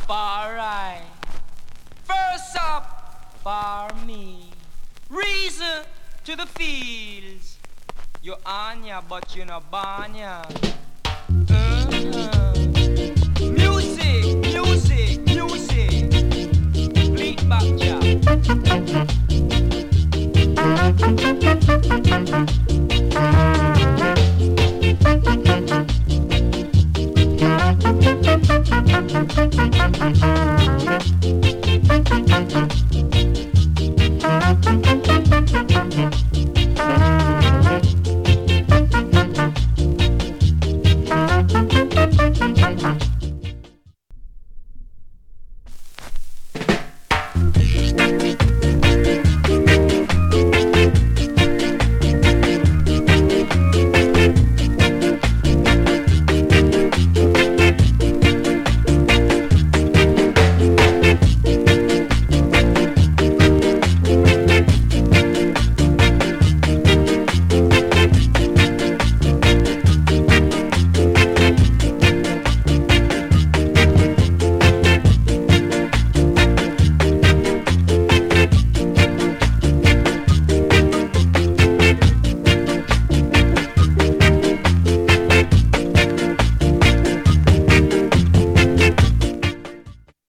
far right. First up for me. Reason to the fields. You Anya, but you no Banya. Music, music, music. Complete back, yeah.